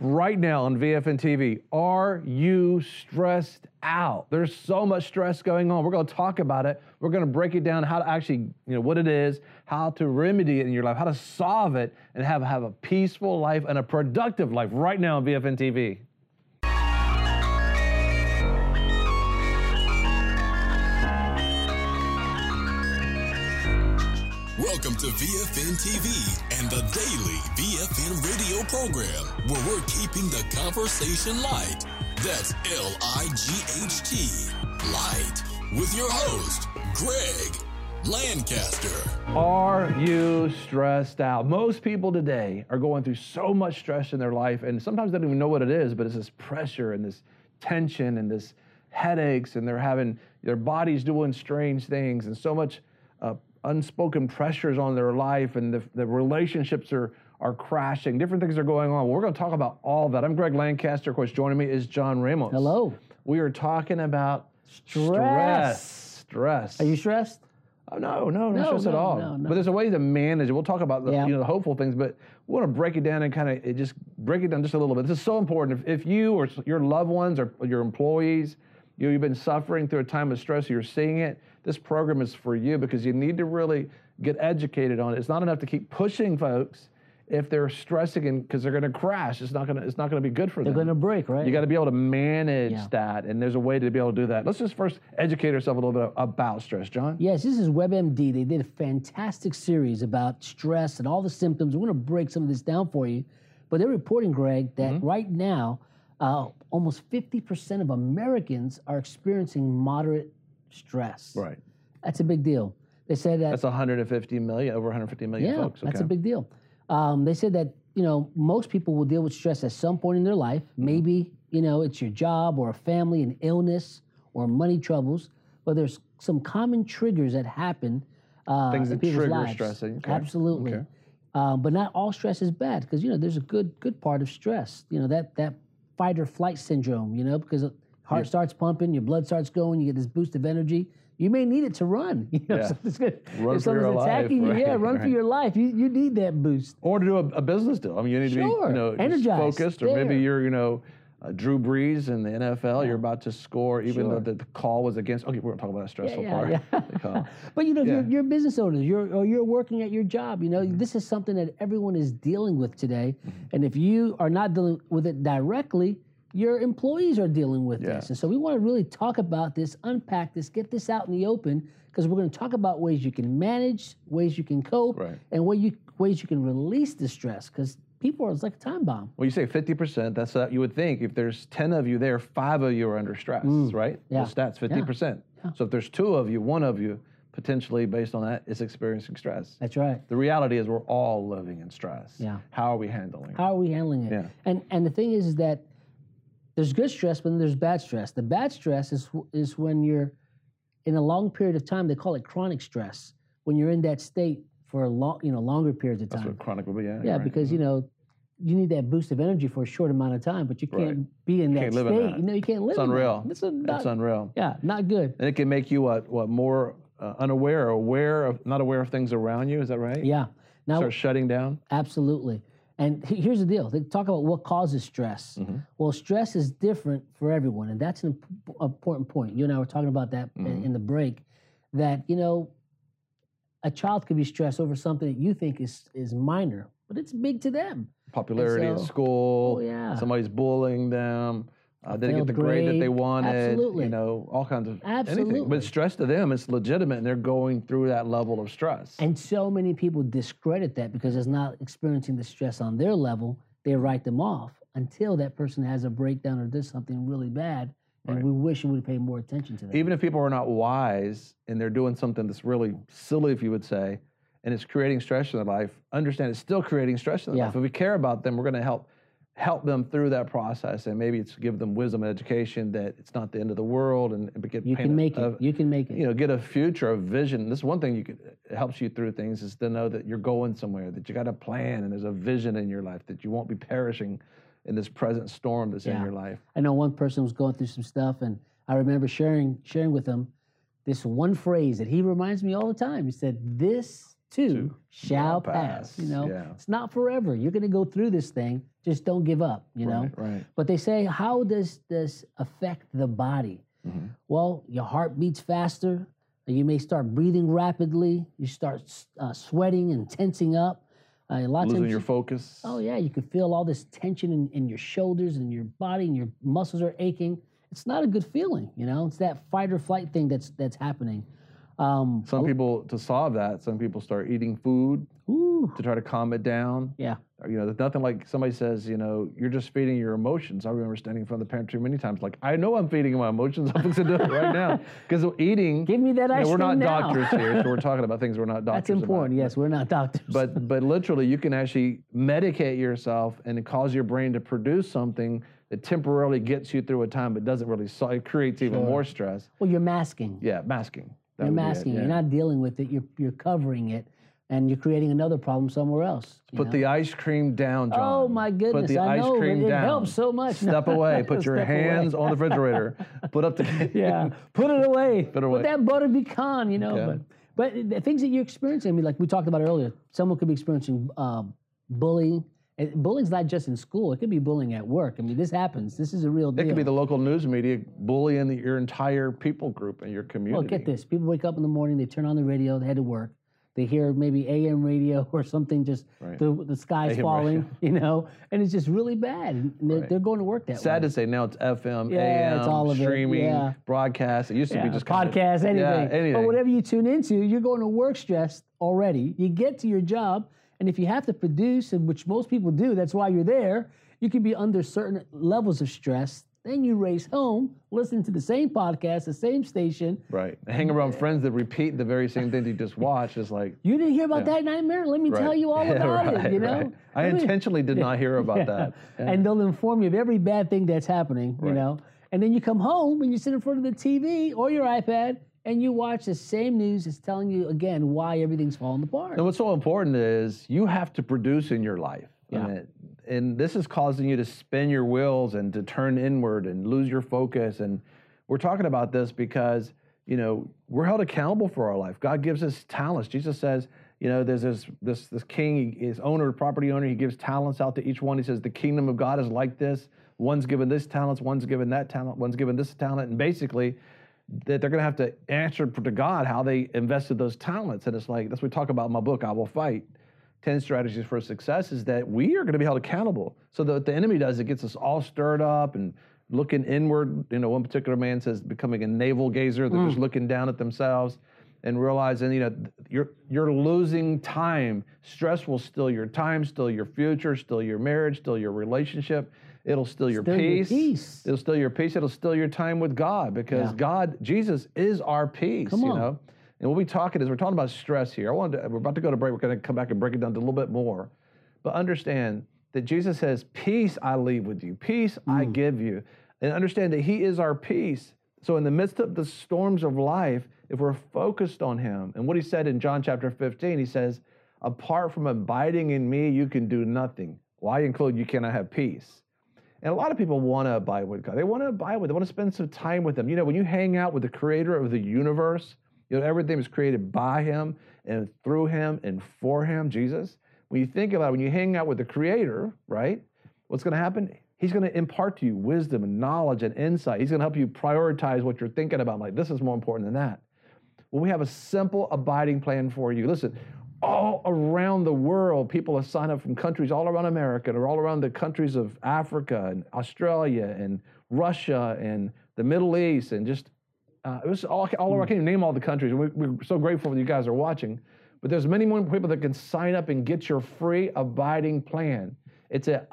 right now on VFN TV. Are you stressed out? There's so much stress going on. We're going to talk about it. We're going to break it down, how to actually, what it is, how to remedy it in your life, how to solve it, and have a peaceful life and a productive life right now on VFN TV. Welcome to VFN TV and the daily VFN radio program, where we're keeping the conversation light. That's L-I-G-H-T, light, with your host, Greg Lancaster. Are you stressed out? Most people today are going through so much stress in their life, and sometimes they don't even know what it is, but it's this pressure and this tension and this headaches, and they're having their bodies doing strange things, and so much unspoken pressures on their life, and the relationships are crashing. Different things are going on. Well, we're going to talk about all of that. I'm Greg Lancaster. Of course, joining me is John Ramos. Hello. We are talking about Stress. Stress. Are you stressed? Oh, no, not stress at all. No. But there's a way to manage it. We'll talk about the, the hopeful things, but we want to break it down and just break it down just a little bit. This is so important. If you or your loved ones or your employees, you've been suffering through a time of stress, you're seeing it, this program is for you, because you need to really get educated on it. It's not enough to keep pushing folks if they're stressing, because they're going to crash. It's not going to be good for them. They're going to break, right? You got to be able to manage that, and there's a way to be able to do that. Let's just first educate ourselves a little bit about stress, John. Yes, this is WebMD. They did a fantastic series about stress and all the symptoms. We're going to break some of this down for you, but they're reporting, Greg, that right now, almost 50% of Americans are experiencing moderate stress. Right. That's a big deal. They said that that's 150 million, over 150 million folks. That's a big deal. They said that, most people will deal with stress at some point in their life. Maybe, it's your job or a family, an illness or money troubles, but there's some common triggers that happen things in that people's trigger lives. stressing. Okay. Absolutely. Okay. But not all stress is bad, because, there's a good part of stress. that fight or flight syndrome, because heart starts pumping, your blood starts going, you get this boost of energy. You may need it to run. Run if for someone's your attacking life. you, run for your life. You need that boost. Or to do a business deal. I mean, you need to be, energized, focused, or maybe you're, Drew Brees in the NFL. You're about to score, even though the call was against. Okay, we're gonna talk about that stressful part. But if you're a business owner, you're working at your job. This is something that everyone is dealing with today. And if you are not dealing with it directly, your employees are dealing with this. And so we want to really talk about this, unpack this, get this out in the open, because we're going to talk about ways you can manage, ways you can cope, and ways you can release the stress, because it's like a time bomb. Well, you say 50%, that's you would think if there's 10 of you there, 5 of you are under stress, right? Yeah. The stats, 50%. Yeah. So if there's 2 of you, 1 of you, potentially based on that, is experiencing stress. That's right. The reality is we're all living in stress. Yeah. How are we handling it? How are we handling it? Yeah. And the thing is that there's good stress, but then there's bad stress. The bad stress is when you're in a long period of time. They call it chronic stress. When you're in that state for longer periods of time. That's what chronic will be. Yeah, because you need that boost of energy for a short amount of time, but you can't be in that state. You can't live. It's unreal. It's unreal. Yeah, not good. And it can make you more unaware, or not aware of things around you. Is that right? Yeah. Now start shutting down. Absolutely. And here's the deal. They talk about what causes stress. Well, stress is different for everyone, and that's an important point. You and I were talking about that in the break, that, a child could be stressed over something that you think is minor, but it's big to them. Popularity in school, somebody's bullying them, they didn't get the grade that they wanted, all kinds of anything. But stress to them, it's legitimate, and they're going through that level of stress. And so many people discredit that because it's not experiencing the stress on their level. They write them off until that person has a breakdown or does something really bad, and we wish we would pay more attention to that. Even if people are not wise and they're doing something that's really silly, if you would say, and it's creating stress in their life, understand it's still creating stress in their life. If we care about them, we're going to help them through that process, and maybe it's give them wisdom and education that it's not the end of the world, and get you can make it. Get a future, a vision. This is one thing it helps you through things, is to know that you're going somewhere, that you got a plan, and there's a vision in your life, that you won't be perishing in this present storm that's in your life. I know one person was going through some stuff, and I remember sharing with him this one phrase that he reminds me all the time. He said, "This too shall pass. You know, it's not forever. You're going to go through this thing. Just don't give up, you know. Right. But they say, how does this affect the body? Well, your heart beats faster. You may start breathing rapidly. You start sweating and tensing up. Losing your focus. Oh, yeah. You can feel all this tension in your shoulders and your body, and your muscles are aching. It's not a good feeling, you know. It's that fight or flight thing that's happening. Some people, to solve that, some people start eating food to try to calm it down. Yeah. You know, there's nothing like somebody says, you know, you're just feeding your emotions. I remember standing in front of the pantry many times, like, I know I'm feeding my emotions. I'm fixing to do it right now. Because eating. Give me that ice cream. We're not now. doctors here, so we're talking about things we're not doctors That's important. about. Yes, we're not doctors. But literally, you can actually medicate yourself and cause your brain to produce something that temporarily gets you through a time, but doesn't really solve. It creates even more stress. Well, you're masking. Yeah, masking. You're masking. You're not dealing with it. You're covering it, and you're creating another problem somewhere else. Put the ice cream down, John. Oh my goodness! Put the ice cream down. It helps so much. Step away. Put your hands on the refrigerator. Put up the Put it away. Put it away. Put that butter pecan, you know. Yeah. But the things that you're experiencing, I mean, like we talked about earlier, someone could be experiencing bullying. Bullying's not just in school. It could be bullying at work. I mean, this happens. This is a real deal. It could be the local news media bullying your entire people group and your community. Well, get this. People wake up in the morning, they turn on the radio, they head to work. They hear maybe AM radio or something, just the sky's falling, you know, and it's just really bad. And they're going to work that way. Sad to say, now it's FM, AM, it's all of streaming, broadcast. It used to be just podcast, anything. Yeah, anything. But whatever you tune into, you're going to work stressed already. You get to your job, and if you have to produce, and which most people do, that's why you're there, you can be under certain levels of stress. Then you race home, listen to the same podcast, the same station. Right. And hang around friends that repeat the very same things you just watched. It's like, you didn't hear about that nightmare? Let me tell you all about it, you know? Right. I intentionally did not hear about that. Yeah. And they'll inform you of every bad thing that's happening, you know? And then you come home and you sit in front of the TV or your iPad and you watch the same news that's telling you, again, why everything's falling apart. And what's so important is you have to produce in your life. Yeah. And this is causing you to spin your wheels and to turn inward and lose your focus. And we're talking about this because, you know, we're held accountable for our life. God gives us talents. Jesus says, you know, there's this king, his owner, property owner, he gives talents out to each one. He says, the kingdom of God is like this. One's given this talent, one's given that talent, one's given this talent. And basically, that they're going to have to answer to God how they invested those talents. And it's like, that's what we talk about in my book, I Will Fight. 10 strategies for success is that we are going to be held accountable. So that what the enemy does, it gets us all stirred up and looking inward. You know, one particular man says becoming a navel gazer. They're just looking down at themselves and realizing, you know, you're losing time. Stress will steal your time, steal your future, steal your marriage, steal your relationship. It'll steal your peace. It'll steal your peace. It'll steal your time with God because God, Jesus is our peace, you know. And what we're talking about stress here. We're about to go to break. We're going to come back and break it down a little bit more. But understand that Jesus says, peace I leave with you. Peace I give you. And understand that he is our peace. So in the midst of the storms of life, if we're focused on him, and what he said in John chapter 15, he says, apart from abiding in me, you can do nothing. Well, I include you cannot have peace. And a lot of people want to abide with God. They want to abide with him. They want to spend some time with him. You know, when you hang out with the creator of the universe, you know, everything was created by him and through him and for him, Jesus. When you think about it, when you hang out with the creator, right, what's going to happen? He's going to impart to you wisdom and knowledge and insight. He's going to help you prioritize what you're thinking about. Like, this is more important than that. Well, we have a simple abiding plan for you. Listen, all around the world, people have signed up from countries all around America or all around the countries of Africa and Australia and Russia and the Middle East and just it was all over. I can't even name all the countries. We're so grateful that you guys are watching. But there's many more people that can sign up and get your free abiding plan. It's at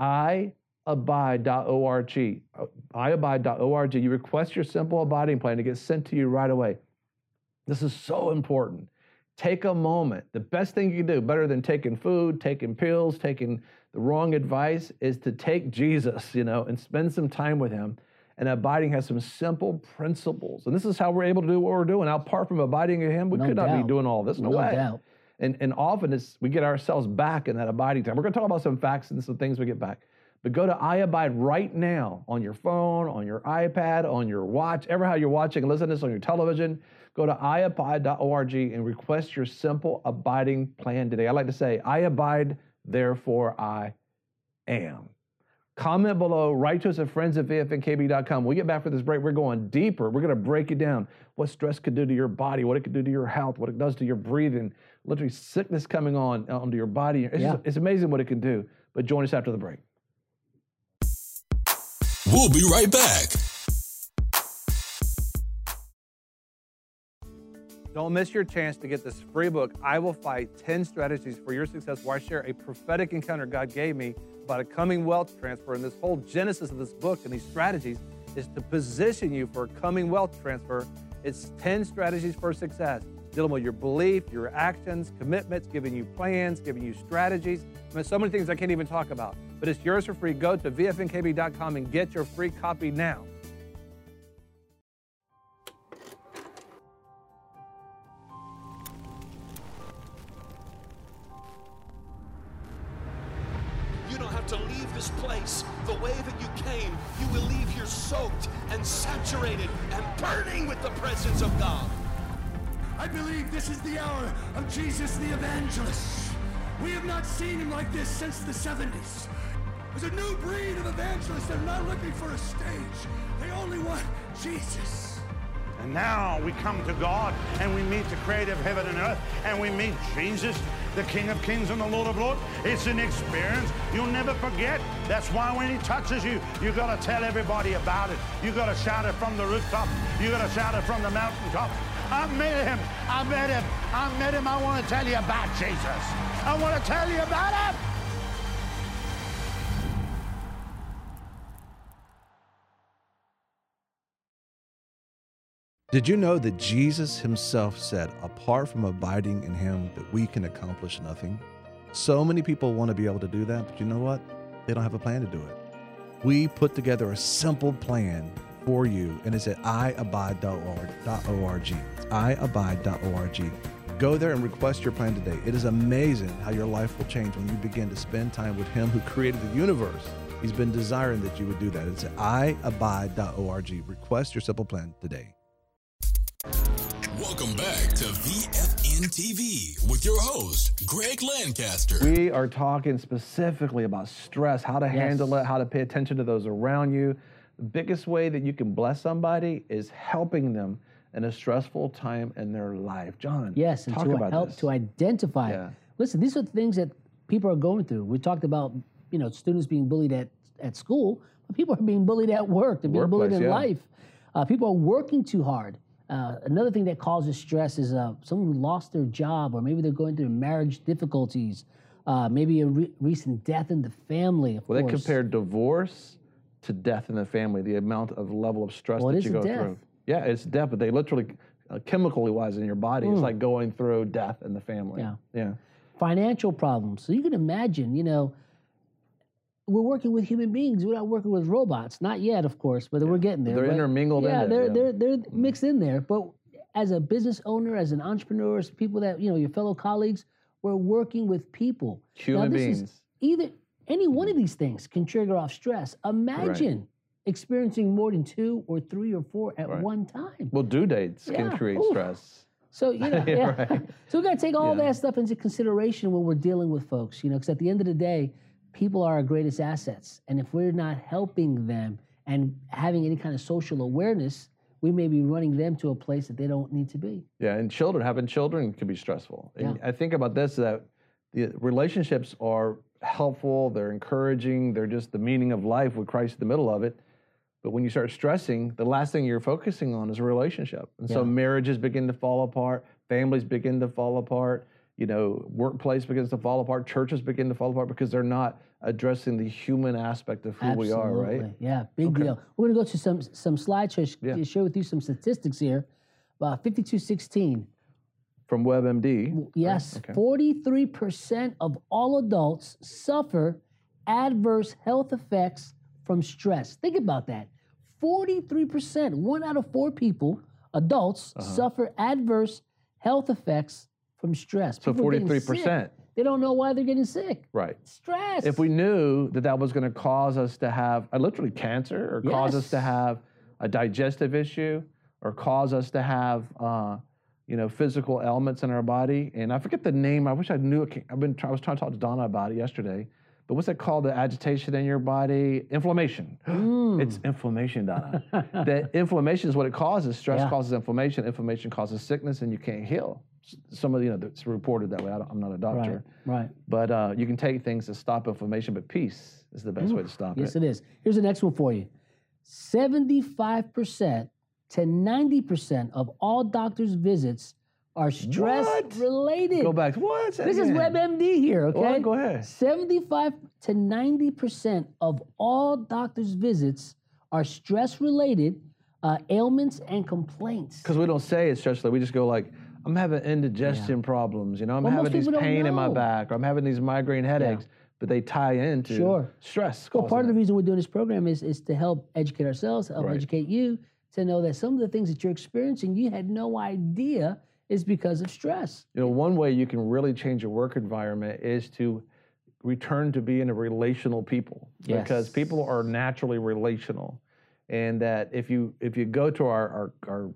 iabide.org. iabide.org. You request your simple abiding plan to get sent to you right away. This is so important. Take a moment. The best thing you can do, better than taking food, taking pills, taking the wrong advice, is to take Jesus, you know, and spend some time with him. And abiding has some simple principles. And this is how we're able to do what we're doing. Now, apart from abiding in him, we could not be doing all this. No way. Doubt. And often we get ourselves back in that abiding time. We're going to talk about some facts and some things we get back. But go to iAbide right now on your phone, on your iPad, on your watch, ever how you're watching, listen to this on your television. Go to iabide.org and request your simple abiding plan today. I like to say, I abide, therefore I am. Comment below, write to us at friends@vfnkb.com. When we get back for this break, we're going deeper. We're going to break it down. What stress could do to your body, what it could do to your health, what it does to your breathing, literally sickness coming onto your body. It's amazing what it can do. But join us after the break. We'll be right back. Don't miss your chance to get this free book, I Will Fight 10 Strategies for Your Success, where I share a prophetic encounter God gave me about a coming wealth transfer. And this whole genesis of this book and these strategies is to position you for a coming wealth transfer. It's 10 strategies for success, dealing with your belief, your actions, commitments, giving you plans, giving you strategies. I mean, so many things I can't even talk about. But it's yours for free. Go to vfnkb.com and get your free copy now. You don't have to leave this place the way that you came. You will leave here soaked and saturated and burning with the presence of God. I believe this is the hour of Jesus the Evangelist. We have not seen him like this since the 70s. There's a new breed of evangelists that are not looking for a stage. They only want Jesus. And now we come to God and we meet the creator of heaven and earth and we meet Jesus, the King of Kings and the Lord of Lords. It's an experience you'll never forget. That's why when he touches you, you got to tell everybody about it. You got to shout it from the rooftop. You got to shout it from the mountaintop. I met him. I met him. I met him. I want to tell you about Jesus. I want to tell you about him. Did you know that Jesus himself said, apart from abiding in him, that we can accomplish nothing? So many people want to be able to do that, but you know what? They don't have a plan to do it. We put together a simple plan for you, and it's at iabide.org. It's iabide.org. Go there and request your plan today. It is amazing how your life will change when you begin to spend time with him who created the universe. He's been desiring that you would do that. It's at iabide.org. Request your simple plan today. Welcome back to VFN TV with your host, Greg Lancaster. We are talking specifically about stress, how to handle it, how to pay attention to those around you. The biggest way that you can bless somebody is helping them in a stressful time in their life. John, yes, and talk to about help this. to identify. Yeah. Listen, these are things that people are going through. We talked about, students being bullied at school, but people are being bullied at work. They're being bullied in life. People are working too hard. Another thing that causes stress is someone who lost their job, or maybe they're going through marriage difficulties, maybe a recent death in the family. Of course. They compare divorce to death in the family, the amount of level of stress that you go through. Yeah, it's death, but they literally, chemically wise in your body, it's like going through death in the family. Yeah. Financial problems. So you can imagine, we're working with human beings. We're not working with robots. Not yet, of course, but we're getting there. They're intermingled in there. They're mixed in there. But as a business owner, as an entrepreneur, as people that, your fellow colleagues, we're working with people. Human beings. Either any one of these things can trigger off stress. Imagine experiencing more than 2 or 3 or 4 at one time. Well, due dates can create stress. So, So we got to take all that stuff into consideration when we're dealing with folks, because at the end of the day, people are our greatest assets. And if we're not helping them and having any kind of social awareness, we may be running them to a place that they don't need to be. Yeah, and having children can be stressful. And I think about this, that the relationships are helpful, they're encouraging, they're just the meaning of life with Christ in the middle of it. But when you start stressing, the last thing you're focusing on is a relationship. And so marriages begin to fall apart, families begin to fall apart, workplace begins to fall apart, churches begin to fall apart because they're not addressing the human aspect of who we are, right? Yeah, big deal. We're going to go to some slideshows to share with you some statistics here. 5216. From WebMD. Yes, 43% of all adults suffer adverse health effects from stress. Think about that. 43%, 1 out of 4 people, adults, suffer adverse health effects from stress. So People are 43%. They don't know why they're getting sick. Right. Stress. If we knew that that was going to cause us to have literally cancer, or cause us to have a digestive issue, or cause us to have physical ailments in our body, and I forget the name. I wish I knew it. I was trying to talk to Donna about it yesterday. But what's that called? The agitation in your body? Inflammation. It's inflammation, Donna. That inflammation is what it causes. Stress causes inflammation. Inflammation causes sickness, and you can't heal. Some of it's reported that way. I'm not a doctor. Right. But you can take things to stop inflammation, but peace is the best way to stop it. Yes, it is. Here's the next one for you. 75% to 90% of all doctors' visits are stress-related. Go back. What? This is WebMD here, okay? Well, go ahead. 75 to 90% of all doctors' visits are stress-related ailments and complaints. Because we don't say it's stress-related. We just go like, I'm having indigestion problems. I'm having this pain in my back, or I'm having these migraine headaches. But they tie into stress. Well, part of the reason we're doing this program is to help educate ourselves, help educate you, to know that some of the things that you're experiencing, you had no idea is because of stress. One way you can really change your work environment is to return to being a relational people. Yes. Because people are naturally relational. And that if you go to our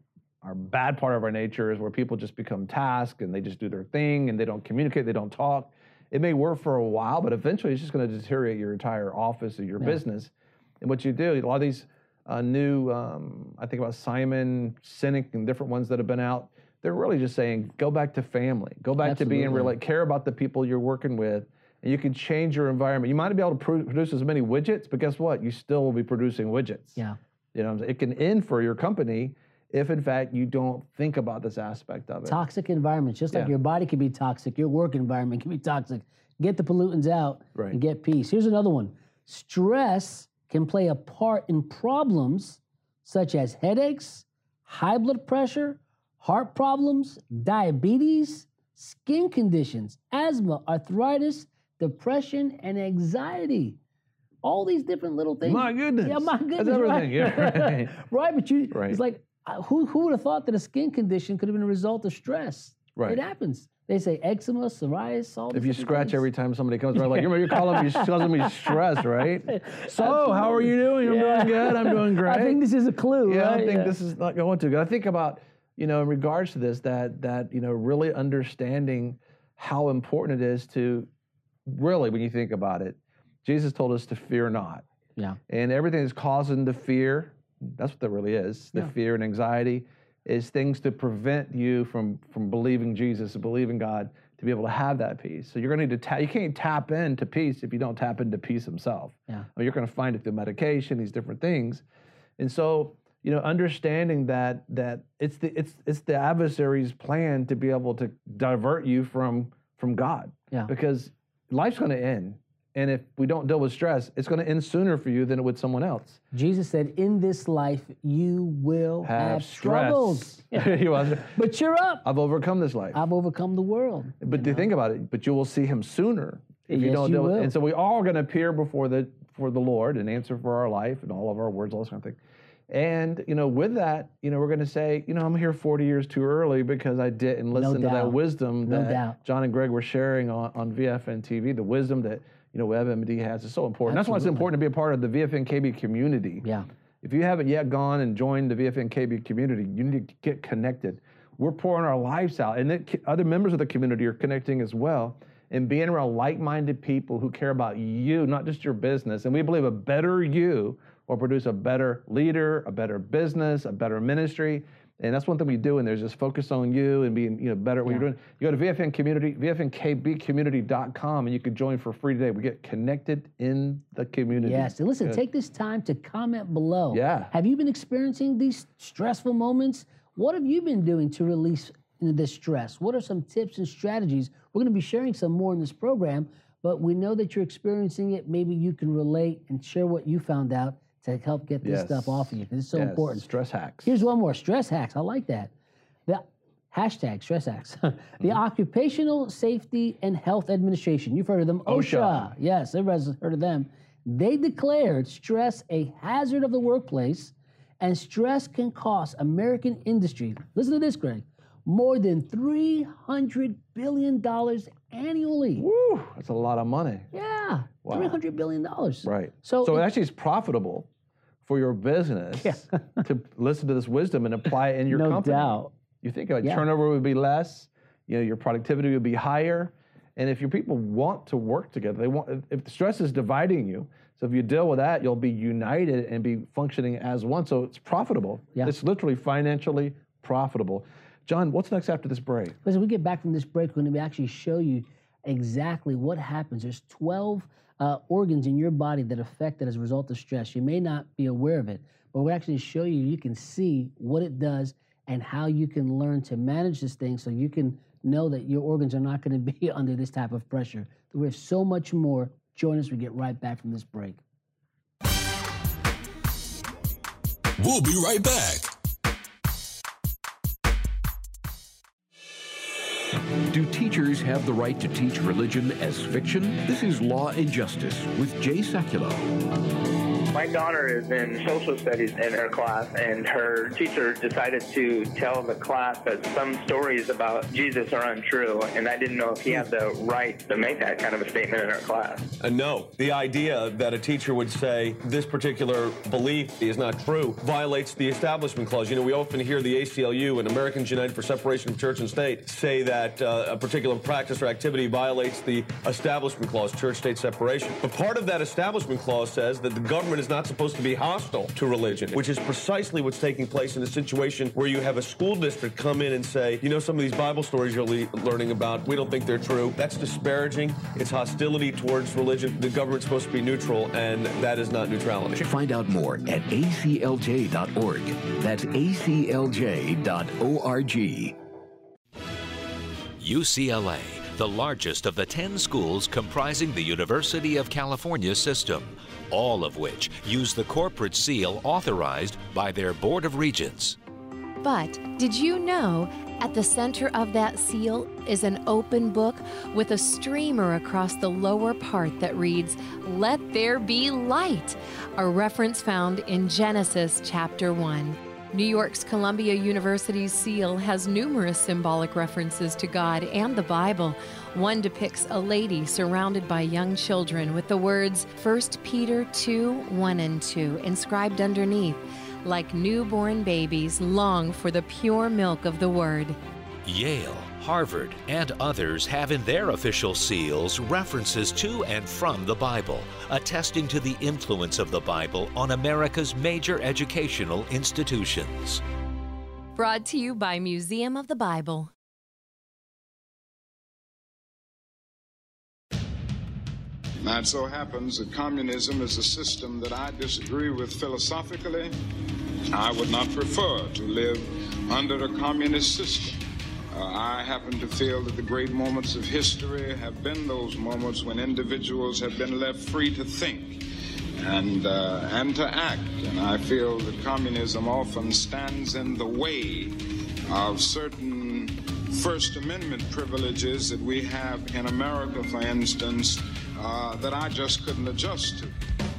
bad part of our nature is where people just become task and they just do their thing and they don't communicate, they don't talk. It may work for a while, but eventually it's just going to deteriorate your entire office or your business. And what you do, a lot of these new, I think about Simon Sinek and different ones that have been out, they're really just saying, go back to family. Go back to being care about the people you're working with, and you can change your environment. You might be able to produce as many widgets, but guess what? You still will be producing widgets. Yeah. It can end for your company if, in fact, you don't think about this aspect of it. Toxic environments, just like your body can be toxic, your work environment can be toxic. Get the pollutants out and get peace. Here's another one. Stress can play a part in problems such as headaches, high blood pressure, heart problems, diabetes, skin conditions, asthma, arthritis, depression, and anxiety. All these different little things. My goodness. Yeah, my goodness. That's everything. Yeah, right, but it's like, who would have thought that a skin condition could have been a result of stress? Right. It happens. They say eczema, psoriasis, all if you scratch every time somebody comes around, like, you're calling me stressed, right? So, how are you doing? I'm doing good. I'm doing great. I think this is a clue, Yeah, right? I think this is not going too good. I think about, in regards to this, that really understanding how important it is to really, when you think about it, Jesus told us to fear not. Yeah. And everything that's causing the fear, that's what that really is. The fear and anxiety is things to prevent you from believing Jesus, believing God, to be able to have that peace. So you're going to need to you can't tap into peace if you don't tap into peace himself. Yeah. Or you're going to find it through medication, these different things. And so, understanding that it's the adversary's plan to be able to divert you from God. Yeah. Because life's going to end. And if we don't deal with stress, it's going to end sooner for you than it would someone else. Jesus said, in this life, you will have struggles. But cheer up. I've overcome this life. I've overcome the world. But to think about it, but you will see him sooner if you don't deal with it. And so we all are going to appear before the Lord and answer for our life and all of our words, all this kind of thing. And, with that, we're going to say, I'm here 40 years too early because I didn't listen to that wisdom that John and Greg were sharing on VFN TV, the wisdom that, WebMD has is so important. That's why it's important to be a part of the VFN KB community. Yeah. If you haven't yet gone and joined the VFN KB community, you need to get connected. We're pouring our lives out, and other members of the community are connecting as well, and being around like-minded people who care about you, not just your business. And we believe a better you will produce a better leader, a better business, a better ministry. And that's one thing we do, and there's just focus on you and being better at what you're doing. You go to VFN Community, VFNKBcommunity.com, and you can join for free today. We get connected in the community. Yes, and listen, take this time to comment below. Yeah. Have you been experiencing these stressful moments? What have you been doing to release this stress? What are some tips and strategies? We're going to be sharing some more in this program, but we know that you're experiencing it. Maybe you can relate and share what you found out to help get this stuff off of you, because it's so important. Stress hacks. Here's one more, stress hacks. I like that. The hashtag stress hacks. The Occupational Safety and Health Administration. You've heard of them. OSHA. Yes, everybody's heard of them. They declared stress a hazard of the workplace, and stress can cost American industry, listen to this, Greg, more than $300 billion annually. Woo, that's a lot of money. Yeah, Wow. $300 billion. Right. So it actually is profitable for your business to listen to this wisdom and apply it in your company. No doubt. You think about turnover would be less, your productivity would be higher. And if your people want to work together, if the stress is dividing you, so if you deal with that, you'll be united and be functioning as one. So it's profitable. Yeah. It's literally financially profitable. John, what's next after this break? Listen, we get back from this break, we're going to actually show you exactly what happens. There's 12 organs in your body that are affected as a result of stress. You may not be aware of it, but we'll actually show you, you can see what it does and how you can learn to manage this thing so you can know that your organs are not going to be under this type of pressure. We have so much more. Join us. We get right back from this break. We'll be right back. Do teachers have the right to teach religion as fiction? This is Law and Justice with Jay Sekulow. My daughter is in social studies in her class, and her teacher decided to tell the class that some stories about Jesus are untrue, and I didn't know if he had the right to make that kind of a statement in her class. No. The idea that a teacher would say this particular belief is not true violates the Establishment Clause. We often hear the ACLU and Americans United for Separation of Church and State say that a particular practice or activity violates the Establishment Clause, church-state separation. But part of that Establishment Clause says that the government is not supposed to be hostile to religion, which is precisely what's taking place in a situation where you have a school district come in and say, some of these Bible stories you're learning about, we don't think they're true. That's disparaging. It's hostility towards religion. The government's supposed to be neutral, and that is not neutrality. Find out more at aclj.org. That's aclj.org. UCLA, the largest of the 10 schools comprising the University of California system, all of which use the corporate seal authorized by their Board of Regents. But did you know at the center of that seal is an open book with a streamer across the lower part that reads, "Let there be light," a reference found in Genesis chapter 1. New York's Columbia University's seal has numerous symbolic references to God and the Bible. One depicts a lady surrounded by young children with the words 1 Peter 2:1-2 inscribed underneath, like newborn babies long for the pure milk of the Word. Yale, Harvard, and others have in their official seals references to and from the Bible, attesting to the influence of the Bible on America's major educational institutions. Brought to you by Museum of the Bible. Now it so happens that communism is a system that I disagree with philosophically. I would not prefer to live under a communist system. I happen to feel that the great moments of history have been those moments when individuals have been left free to think and to act. And I feel that communism often stands in the way of certain First Amendment privileges that we have in America, for instance, that I just couldn't adjust to.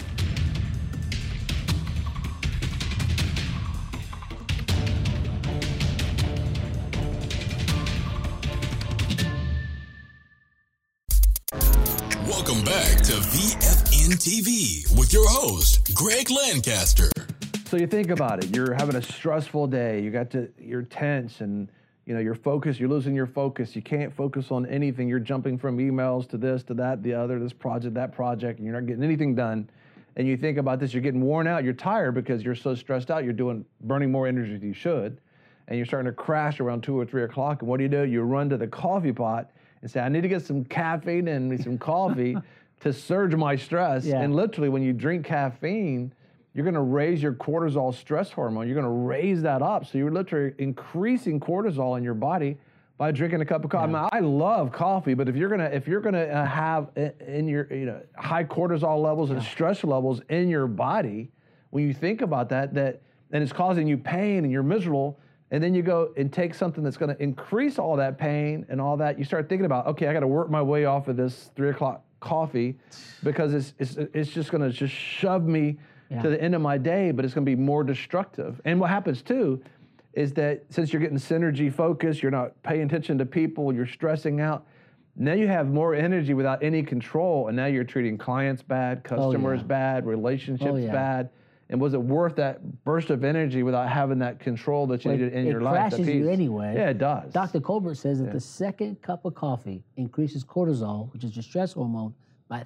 Welcome back to VFN TV with your host, Greg Lancaster. So you think about it, you're having a stressful day, you're tense and you're focused, you're losing your focus, you can't focus on anything, you're jumping from emails to this, to that, the other, this project, that project, and you're not getting anything done. And you think about this, you're getting worn out, you're tired because you're so stressed out, you're burning more energy than you should, and you're starting to crash around 2 or 3 o'clock, and what do? You run to the coffee pot and say, I need to get some caffeine and some coffee to surge my stress. Yeah. And literally, when you drink caffeine, you're going to raise your cortisol stress hormone. You're going to raise that up. So you're literally increasing cortisol in your body by drinking a cup of coffee. Yeah. Now, I love coffee, but if you're gonna have in your high cortisol levels and stress levels in your body, when you think about that and it's causing you pain and you're miserable, and then you go and take something that's going to increase all that pain and all that, you start thinking about, okay, I got to work my way off of this 3 o'clock coffee because it's just going to shove me to the end of my day, but it's going to be more destructive. And what happens too is that since you're getting synergy focused, you're not paying attention to people, you're stressing out, Now you have more energy without any control, and now you're treating clients bad, customers bad, relationships bad. And was it worth that burst of energy without having that control that you needed in your life? It crashes you anyway. Yeah, it does. Dr. Colbert says that the second cup of coffee increases cortisol, which is your stress hormone, by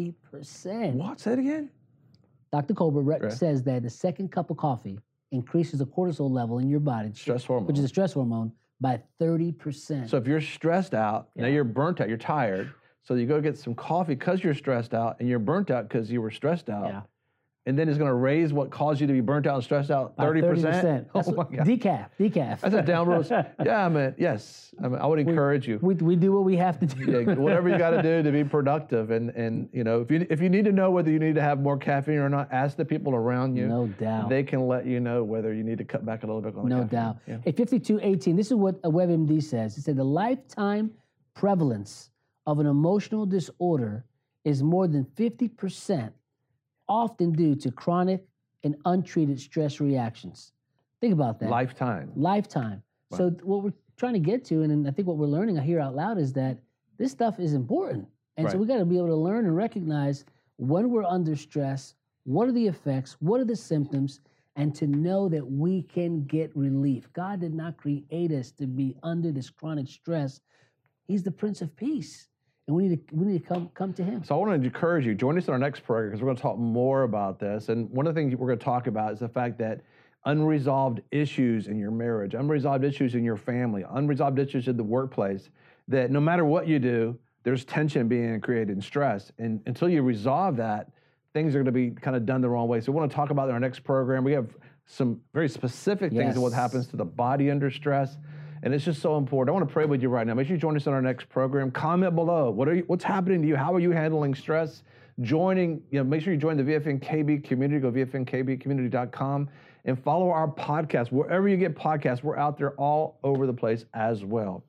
30%. What? Say it again? Dr. Colbert says that the second cup of coffee increases the cortisol level in your body, stress hormone, which is a stress hormone, by 30%. So if you're stressed out, now you're burnt out, you're tired, so you go get some coffee because you're stressed out, and you're burnt out because you were stressed out. Yeah. And then it's going to raise what caused you to be burnt out and stressed out 30%. Oh my God. Decaf. That's a downward. Yeah, man. Yes, I would encourage you. We do what we have to do. Yeah, whatever you got to do to be productive, and you know, if you need to know whether you need to have more caffeine or not, ask the people around you. No doubt. They can let you know whether you need to cut back a little bit on the caffeine. No doubt. Yeah. At 5218, this is what a WebMD says. It said the lifetime prevalence of an emotional disorder is more than 50%. Often due to chronic and untreated stress reactions. Think about that. Lifetime. Wow. So what we're trying to get to, and I think what we're learning here out loud, is that this stuff is important. And so we got to be able to learn and recognize when we're under stress, what are the effects, what are the symptoms, and to know that we can get relief. God did not create us to be under this chronic stress. He's the Prince of Peace. And we need to come to him. So I want to encourage you, join us in our next program because we're going to talk more about this. And one of the things we're going to talk about is the fact that unresolved issues in your marriage, unresolved issues in your family, unresolved issues in the workplace, that no matter what you do, there's tension being created and stress. And until you resolve that, things are going to be kind of done the wrong way. So we want to talk about in our next program. We have some very specific things of what happens to the body under stress. And it's just so important. I want to pray with you right now. Make sure you join us on our next program. Comment below. What's happening to you? How are you handling stress? Make sure you join the VFN KB community. Go vfnkbcommunity.com and follow our podcast. Wherever you get podcasts, we're out there all over the place as well.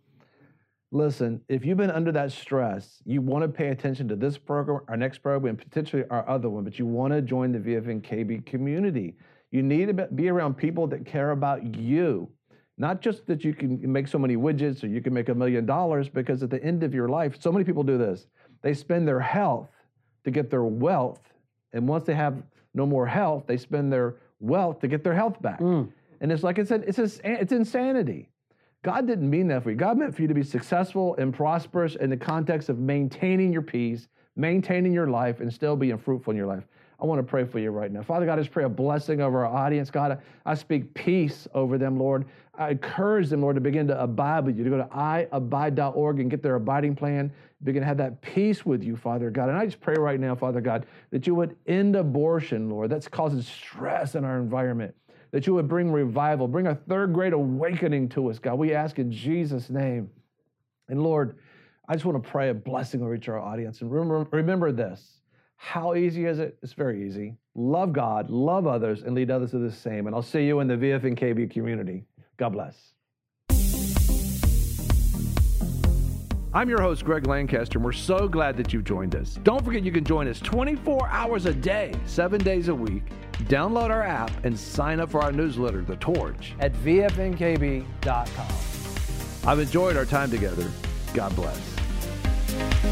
Listen, if you've been under that stress, you want to pay attention to this program, our next program, and potentially our other one, but you want to join the VFN KB community. You need to be around people that care about you. Not just that you can make so many widgets or you can make $1 million, because at the end of your life, so many people do this. They spend their health to get their wealth. And once they have no more health, they spend their wealth to get their health back. And it's like I said, it's insanity. God didn't mean that for you. God meant for you to be successful and prosperous in the context of maintaining your peace, maintaining your life, and still being fruitful in your life. I want to pray for you right now. Father God, I just pray a blessing over our audience. God, I speak peace over them, Lord. I encourage them, Lord, to begin to abide with you, to go to iabide.org and get their abiding plan, begin to have that peace with you, Father God. And I just pray right now, Father God, that you would end abortion, Lord. That's causing stress in our environment, that you would bring revival, bring a third great awakening to us, God. We ask in Jesus' name. And Lord, I just want to pray a blessing over each of our audience. And remember this. How easy is it? It's very easy. Love God, love others, and lead others to the same. And I'll see you in the VFNKB community. God bless. I'm your host, Greg Lancaster, and we're so glad that you've joined us. Don't forget you can join us 24 hours a day, 7 days a week. Download our app and sign up for our newsletter, The Torch, at VFNKB.com. I've enjoyed our time together. God bless.